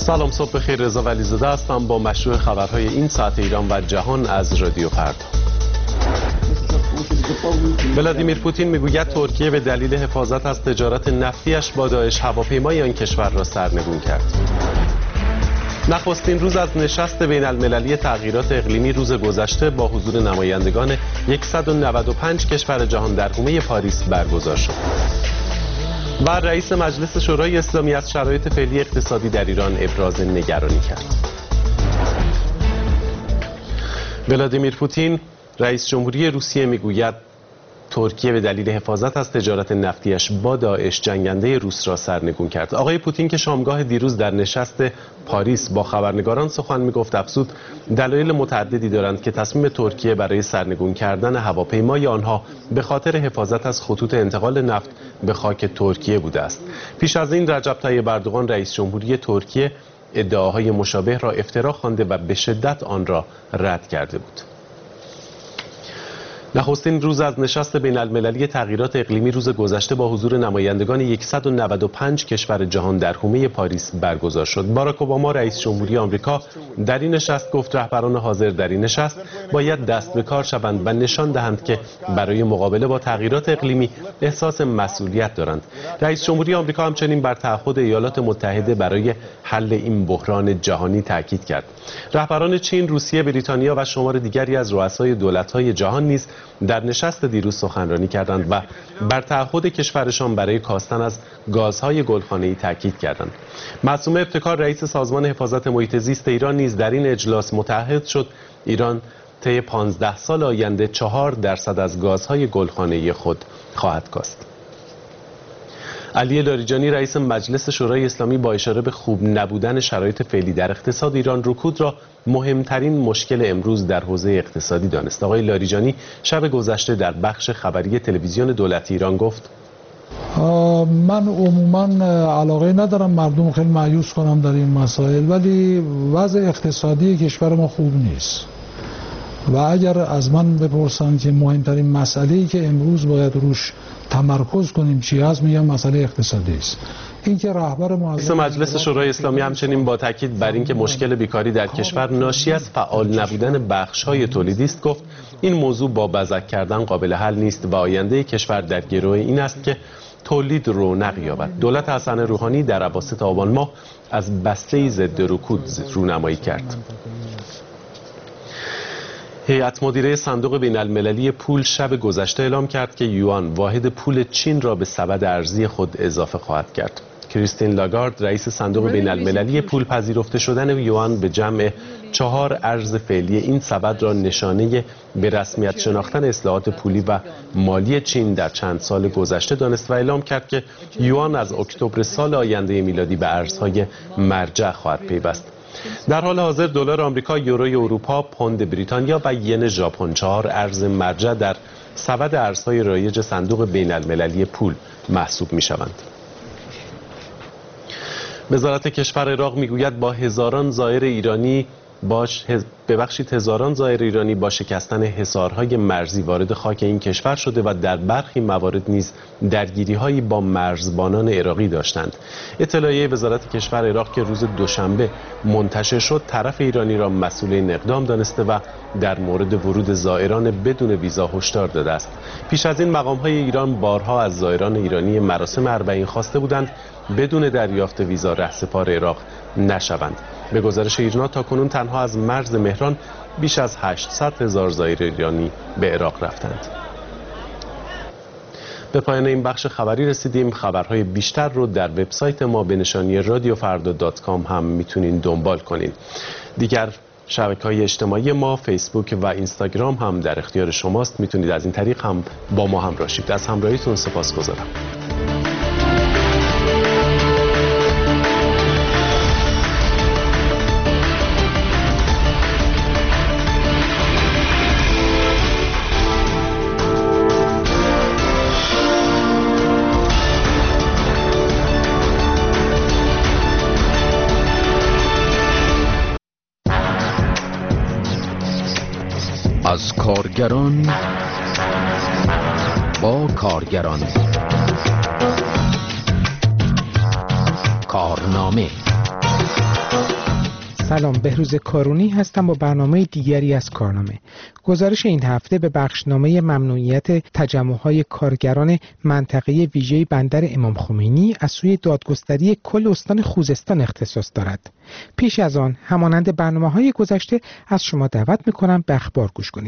سلام، صبح بخیر. رضا ولیزاده هستم با مشروع خبرهای این ساعت ایران و جهان از رادیو فردا. ولادیمیر پوتین میگوید ترکیه به دلیل حفاظت از تجارت نفتیش با داعش هواپیمای آن کشور را سرنگون کرد. نخستین روز از نشست بین المللی تغییرات اقلیمی روز گذشته با حضور نمایندگان 195 کشور جهان در حومه پاریس برگزار شد. و رئیس مجلس شورای اسلامی از شرایط فعلی اقتصادی در ایران ابراز نگرانی کرد. ولادیمیر پوتین رئیس جمهوری روسیه میگوید ترکیه به دلیل حفاظت از تجارت نفتیش با داعش جنگنده روس را سرنگون کرد. آقای پوتین که شامگاه دیروز در نشست پاریس با خبرنگاران سخن میگفت افزود دلایل متعددی دارند که تصمیم ترکیه برای سرنگون کردن هواپیمای آنها به خاطر حفاظت از خطوط انتقال نفت به خاک ترکیه بوده است. پیش از این رجب طیب اردوغان رئیس جمهوری ترکیه ادعاهای مشابه را افترا خوانده و به شدت آن را رد کرده بود. نخستین روز از نشست بین المللی تغییرات اقلیمی روز گذشته با حضور نمایندگان 195 کشور جهان در حومه پاریس برگزار شد. باراک اوباما رئیس جمهوری آمریکا در این نشست گفت رهبران حاضر در این نشست باید دست به کار شوند و نشان دهند که برای مقابله با تغییرات اقلیمی احساس مسئولیت دارند. رئیس جمهوری آمریکا همچنین بر تعهد ایالات متحده برای حل این بحران جهانی تاکید کرد. رهبران چین، روسیه، بریتانیا و شمار دیگری از رؤسای دولت‌های جهان نیز در نشست دیروز سخنرانی کردند و بر تعهد کشورشان برای کاستن از گازهای گلخانه‌ای تاکید کردند. معصومه ابتکار رئیس سازمان حفاظت محیط زیست ایران نیز در این اجلاس متعهد شد ایران طی 15 سال آینده 4% از گازهای گلخانه‌ای خود خواهد کاست. علی لاریجانی رئیس مجلس شورای اسلامی با اشاره به خوب نبودن شرایط فعلی در اقتصاد ایران رکود را مهمترین مشکل امروز در حوزه اقتصادی دانست. آقای لاریجانی شب گذشته در بخش خبری تلویزیون دولتی ایران گفت من عموما علاقه ندارم مردم خیلی مایوس کنم در این مسائل، ولی وضع اقتصادی کشور ما خوب نیست و اگر از من بپرسن که مهمترین مسئله‌ای که امروز باید روش تمرکز کنیم چی هست، میگم مسئله اقتصادی است. این که رهبر رئیس مجلس شورای اسلامی همچنین با تاکید بر اینکه مشکل بیکاری در کشور ناشی از فعال نبودن بخش‌های تولیدی است گفت این موضوع با بزک کردن قابل حل نیست و آینده کشور در گرو این است که تولید رونق یابد. دولت حسن روحانی در اواسط آبان ماه از بسته ضد رکود رونمایی کرد. هیئت مدیره صندوق بین المللی پول شب گذشته اعلام کرد که یوان واحد پول چین را به سبد ارزی خود اضافه خواهد کرد. کریستین لاگارد رئیس صندوق بین المللی پول پذیرفته شدن یوان به جمع 4 ارز فعلی این سبد را نشانه به رسمیت شناختن اصلاحات پولی و مالی چین در چند سال گذشته دانست و اعلام کرد که یوان از اکتبر سال آینده میلادی به ارزهای مرجع خواهد پیوست. در حال حاضر دلار آمریکا، یوروی اروپا، پوند بریتانیا و ین ژاپن 4 ارز مرجع در سبد ارزهای رایج صندوق بین المللی پول محسوب می شوند. وزارت کشور عراق میگوید با هزاران زائر ایرانی با شکستن حصارهای مرزی وارد خاک این کشور شده و در برخی موارد نیز درگیری‌هایی با مرزبانان عراقی داشتند. اطلاعیه وزارت کشور عراق که روز دوشنبه منتشر شد طرف ایرانی را مسئول این اقدام دانسته و در مورد ورود زائران بدون ویزا هشدار داده است. پیش از این مقام‌های ایران بارها از زائران ایرانی مراسم اربعین خواسته بودند بدون دریافت ویزا رهسپار عراق نشوند. به گزارش ایرنا تاکنون تنها از مرز مهران بیش از 800,000 زائر ایرانی به عراق رفتند. به پایان این بخش خبری رسیدیم. خبرهای بیشتر رو در وبسایت ما به نشانی radiofarda.com هم میتونین دنبال کنین. دیگر شبکه‌های اجتماعی ما فیسبوک و اینستاگرام هم در اختیار شماست. میتونید از این طریق هم با ما همراه شید. از همراهیتون سپاسگزارم. از کارگران با کارگران کارنامه سلام، بهروز کارونی هستم با برنامه دیگری از کارنامه. گزارش این هفته به بخشنامه ممنوعیت تجمع‌های کارگران منطقه ویژه بندر امام خمینی از سوی دادگستری کل استان خوزستان اختصاص دارد. پیش از آن، همانند برنامه‌های گذشته، از شما دعوت می‌کنم به اخبار گوش کنید.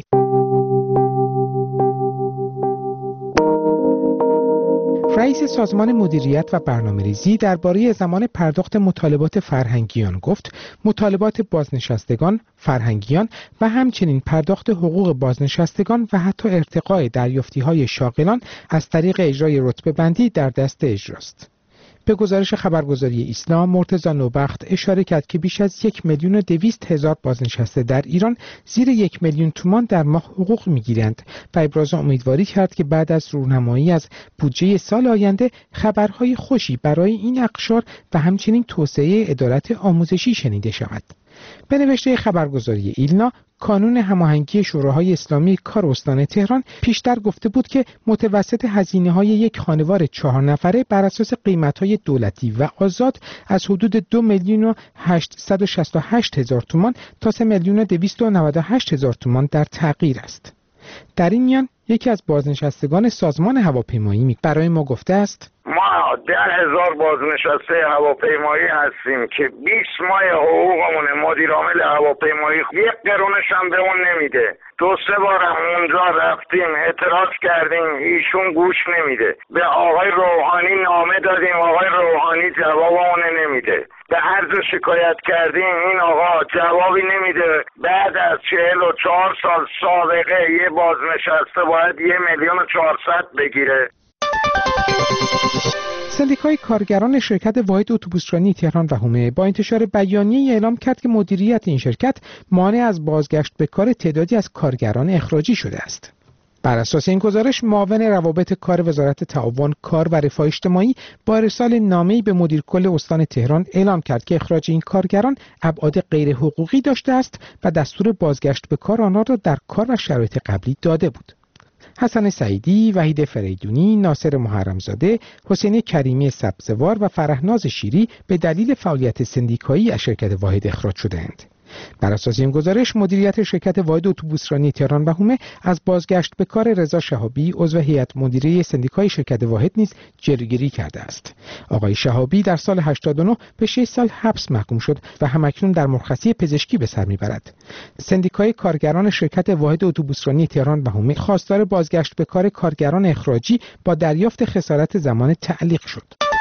رئیس سازمان مدیریت و برنامه‌ریزی درباره زمان پرداخت مطالبات فرهنگیان گفت مطالبات بازنشستگان، فرهنگیان و همچنین پرداخت حقوق بازنشستگان و حتی ارتقاء دریافتی‌های شاغلان از طریق اجرای رتبه‌بندی در دست اجراست. به گزارش خبرگزاری اسلام، مرتضی نوبخت اشاره کرد که بیش از 1,200,000 بازنشسته در ایران زیر 1,000,000 تومان در ماه حقوق می‌گیرند و ابراز امیدواری کرد که بعد از رونمایی از بودجه سال آینده خبرهای خوشی برای این اقشار و همچنین توسعه عدالت آموزشی شنیده شود. به نوشته خبرگزاری ایلنا، کانون هماهنگی شوراهای اسلامی کار استان تهران پیشتر گفته بود که متوسط هزینه‌های یک خانوار 4 نفره بر اساس قیمت‌های دولتی و آزاد از حدود 2,868,000 تومان تا 3,298,000 تومان در تغییر است. در این میان یکی از بازنشستگان سازمان هواپیمایی برای ما گفته است: ما 10,000 بازنشسته هواپیمایی هستیم که 20 ماه حقوقمونه. مدیر عامل هواپیمایی 1 قرونش هم به اون نمیده. 2-3 بار اونجا رفتیم اعتراض کردیم، ایشون گوش نمیده. به آقای روحانی نامه دادیم، آقای روحانی جوابمون نمیده. به هر جا شکایت کردیم این آقا جوابی نمیده. بعد از 44 سال سابقه یه بازنشسته باید 1,400,000 بگیره. سندیکای کارگران شرکت واحد اتوبوسرانی تهران و حومه با انتشار بیانیه‌ای اعلام کرد که مدیریت این شرکت مانع از بازگشت به کار تعدادی از کارگران اخراجی شده است. بر اساس این گزارش، معاون روابط کار وزارت تعاون، کار و رفاه اجتماعی با ارسال نامه‌ای به مدیر کل استان تهران اعلام کرد که اخراج این کارگران ابعاد غیر حقوقی داشته است و دستور بازگشت به کار آنها را در کار و شرایط قبلی داده بود. حسن سعیدی، وحید فریدونی، ناصر محرمزاده، حسین کریمی سبزوار و فرهناز شیری به دلیل فعالیت سندیکایی از شرکت واحد اخراج شدند. بر اساس این گزارش، مدیریت شرکت واحد اتوبوسرانی تهران و حومه از بازگشت به کار رضا شهابی، عضو هیئت مدیره سندیکای شرکت واحد نیز جلوگیری کرده است. آقای شهابی در سال 89 به 6 سال حبس محکوم شد و همکنون در مرخصی پزشکی به سر میبرد. سندیکای کارگران شرکت واحد اتوبوسرانی تهران و حومه خواستار بازگشت به کار کارگران اخراجی با دریافت خسارت زمان تعلیق شد.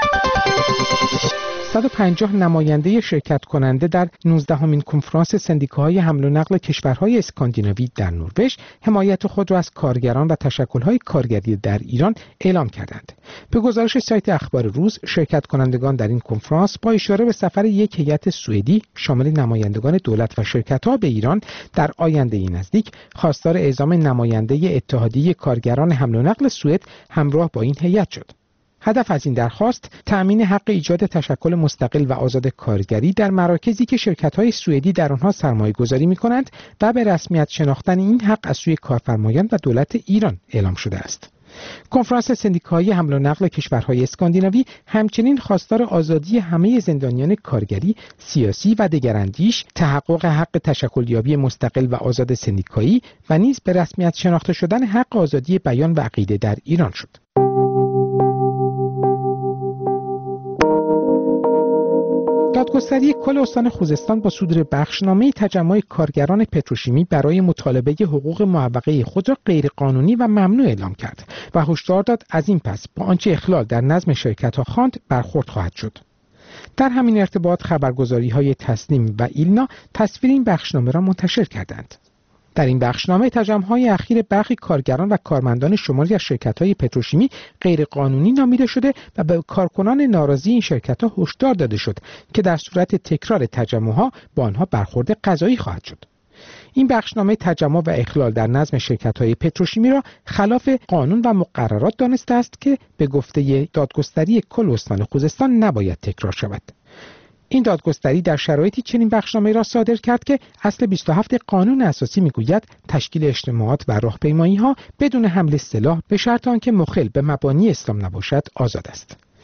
150 نماینده شرکت کننده در 19مین کنفرانس سندیکاهای حمل و نقل کشورهای اسکاندیناوی در نروژ حمایت خود را از کارگران و تشکل‌های کارگری در ایران اعلام کردند. به گزارش سایت اخبار روز، شرکت کنندگان در این کنفرانس با اشاره به سفر یک هیئت سوئدی شامل نمایندگان دولت و شرکت‌ها به ایران در آینده نزدیک خواستار اعزام نماینده اتحادیه کارگران حمل و نقل سوئد همراه با این هیئت شد. هدف از این درخواست تأمین حق ایجاد تشکل مستقل و آزاد کارگری در مراکزی که شرکت‌های سوئدی در آنها سرمایه‌گذاری می‌کنند و به رسمیت شناختن این حق از سوی کارفرمایان و دولت ایران اعلام شده است. کنفرانس سندیکاهای حمل و نقل کشورهای اسکاندیناوی همچنین خواستار آزادی همه زندانیان کارگری، سیاسی و دگراندیش، تحقق حق تشکلیابی مستقل و آزاد سندیکایی و نیز به رسمیت شناخته شدن حق آزادی بیان و عقیده در ایران شد. دادگستری کل استان خوزستان با صدور بخشنامه تجمع کارگران پتروشیمی برای مطالبه حقوق معوقه خود را غیرقانونی و ممنوع اعلام کرد و هشدار داد از این پس با آنچه اخلال در نظم شرکت‌ها خواند برخورد خواهد شد. در همین ارتباط خبرگزاری‌های تسنیم و ایلنا تصویر این بخشنامه را منتشر کردند. در این بخشنامه تجمع‌های اخیر برخی کارگران و کارمندان شمالی از شرکت‌های پتروشیمی غیرقانونی نامیده شده و به کارکنان ناراضی این شرکت‌ها هشدار داده شد که در صورت تکرار تجمع‌ها با آنها برخورد قضایی خواهد شد. این بخشنامه تجمع و اخلال در نظم شرکت‌های پتروشیمی را خلاف قانون و مقررات دانسته است که به گفته دادگستری کل استان خوزستان نباید تکرار شود. این دادگستری در شرایطی چنین بخشنامه را صادر کرد که اصل 27 قانون اساسی میگوید تشکیل اجتماعات و راهپیمایی‌ها بدون حمل سلاح به شرط آنکه مخل به مبانی اسلام نباشد آزاد است.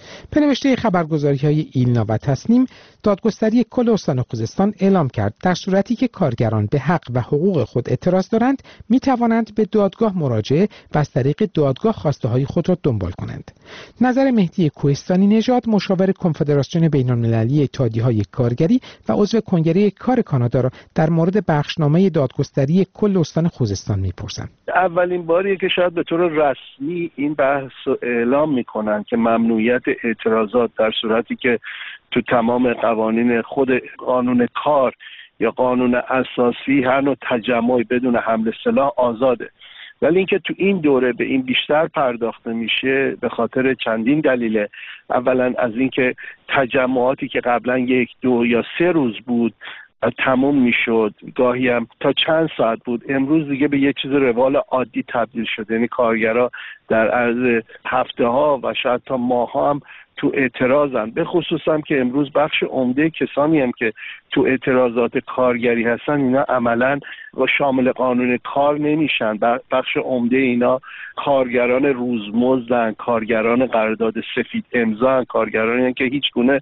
به نوشته خبرگزاری‌های ایلنا و تسنیم، دادگستری کل استان خوزستان اعلام کرد در صورتی که کارگران به حق و حقوق خود اعتراض دارند، می‌توانند به دادگاه مراجعه و از طریق دادگاه خواسته‌های خود را دنبال کنند. نظر مهدی کوهستانی نژاد، مشاور کنفدراسیون بین‌المللی اتحادیه‌های کارگری و عضو کنگره کار کانادا را در مورد بخشنامه دادگستری کل استان خوزستان می‌پرسم. اولین باریه که شاید به طور رسمی این بحث رو اعلام می‌کنند که ممنوعیت اعتراضات در صورتی که تو تمام قوانین خود قانون کار یا قانون اساسی هر نوع تجمعی بدون حمل سلاح آزاده. ولی اینکه تو این دوره به این بیشتر پرداخته میشه به خاطر چندین دلیله. اولا از اینکه تجمعاتی که قبلا 1، 2 یا 3 روز بود تموم میشد، گاهی هم تا چند ساعت بود، امروز دیگه به یه چیز روال عادی تبدیل شده. یعنی کارگرها در عرض هفته ها و شاید تا ماه ها هم تو اعتراضن. به خصوص هم که امروز بخش عمده کسانی هم که تو اعتراضات کارگری هستن اینا عملاً شامل قانون کار نمیشن. بخش عمده اینا کارگران روزمزدن، کارگران قرارداد سفید امضا، کارگرانی که هیچ گونه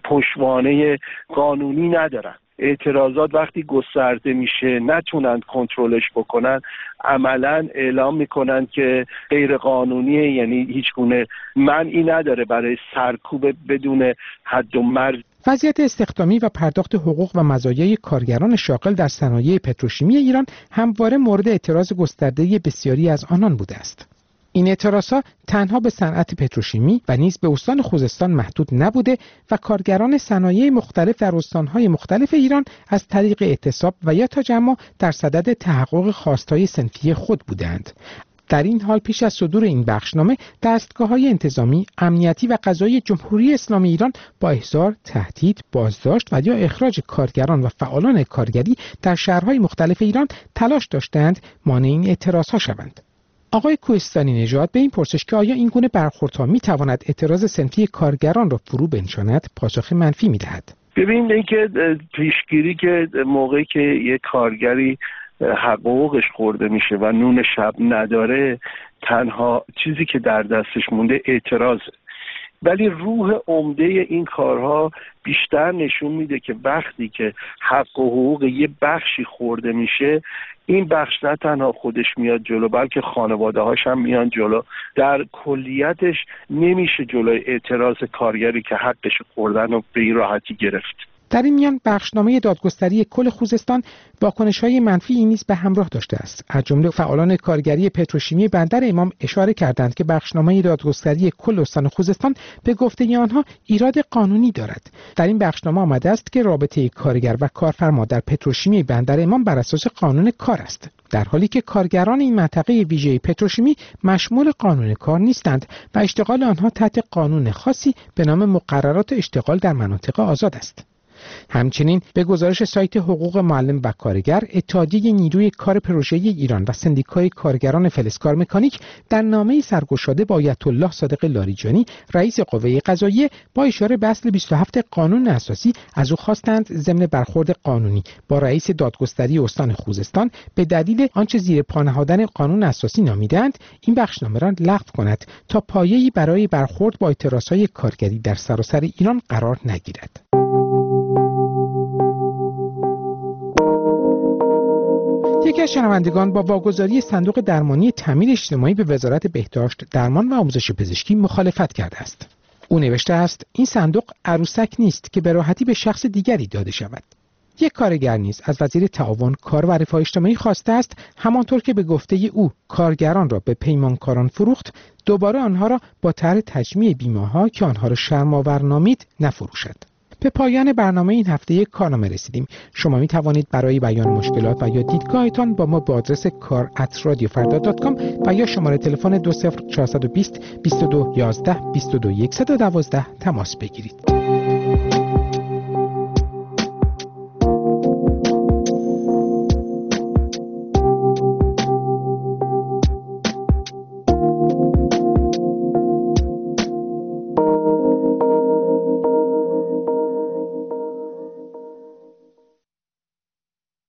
پشتوانه قانونی ندارن. اعتراضات وقتی گسترده میشه نتونن کنترلش بکنن، عملاً اعلام میکنن که غیر قانونیه، یعنی هیچ گونه معنی نداره برای سرکوب بدون حد و مرز. وضعیت استخدامی و پرداخت حقوق و مزایای کارگران شاغل در صنایع پتروشیمی ایران همواره مورد اعتراض گسترده بسیاری از آنان بوده است. این اعتراضها تنها به صنعت پتروشیمی و نیز به استان خوزستان محدود نبوده و کارگران صنایع مختلف در استانهای مختلف ایران از طریق اعتصاب و یا تجمع در صدد تحقق خواستهای صنفی خود بودند. در این حال پیش از صدور این بخشنامه، دستگاه‌های انتظامی، امنیتی و قضایی جمهوری اسلامی ایران با احضار، تهدید، بازداشت و یا اخراج کارگران و فعالان کارگری در شهرهای مختلف ایران تلاش داشتند مانع این اعتراضها شوند. آقای کوهستانی نژاد به این پرسش که آیا این گونه برخوردها می‌تواند اعتراض صنفی کارگران را فرو بنشاند، پاسخ منفی می‌دهد. ببینید اینکه پیشگیری که موقعی که یک کارگری حقوقش خورده میشه و نون شب نداره، تنها چیزی که در دستش مونده اعتراضه. ولی روح عمده این کارها بیشتر نشون میده که وقتی که حق و حقوق یه بخشی خورده میشه، این بخش نه تنها خودش میاد جلو بلکه خانواده هاش هم میان جلو. در کلیتش نمیشه جلوی اعتراض کارگری که حقش خوردن رو به این راحتی گرفت. در این میان بخشنامه دادگستری کل خوزستان واکنش‌های منفی نیز به همراه داشته است. از جمله فعالان کارگری پتروشیمی بندر امام اشاره کردند که بخشنامه دادگستری کل استان خوزستان به گفته آنها ایراد قانونی دارد. در این بخشنامه آمده است که رابطه کارگر و کارفرما در پتروشیمی بندر امام بر اساس قانون کار است، در حالی که کارگران این منطقه ویژه پتروشیمی مشمول قانون کار نیستند و اشتغال آنها تحت قانون خاصی به نام مقررات اشتغال در مناطق آزاد است. همچنین به گزارش سایت حقوق معلم و کارگر، اتحادیه نیروی کار پروژه‌ای ایران و سندیکای کارگران فلزکار مکانیک در نامه‌ای سرگشاده با آیت الله صادق لاریجانی، رئیس قوه قضاییه، با اشاره به اصل 27 قانون اساسی از او خواستند ضمن برخورد قانونی با رئیس دادگستری استان خوزستان به دلیل آنچه زیر پا نهادن قانون اساسی نامیدند، این بخشنامه را لغو کند تا پایه‌ای برای برخورد با اعتراضهای کارگری در سراسر ایران قرار نگیرد. یکی از شنوندگان با واگذاری صندوق درمانی تامین اجتماعی به وزارت بهداشت، درمان و آموزش پزشکی مخالفت کرده است. او نوشته است این صندوق عروسک نیست که به راحتی به شخص دیگری داده شود. یک کارگر نیز از وزیر تعاون، کار و رفاه اجتماعی خواسته است همانطور که به گفته او کارگران را به پیمانکاران فروخت، دوباره آنها را با طرح تجمیع بیمه‌ها که آنها را شرم‌آور نامید نفروشد. به پایان برنامه این هفته یک کارنامه رسیدیم. شما می توانید برای بیان مشکلات و یا دیدگاهتان با ما به آدرس kar@radiofarda.com و یا شماره تلفن 20420 22 11 22 112 تماس بگیرید.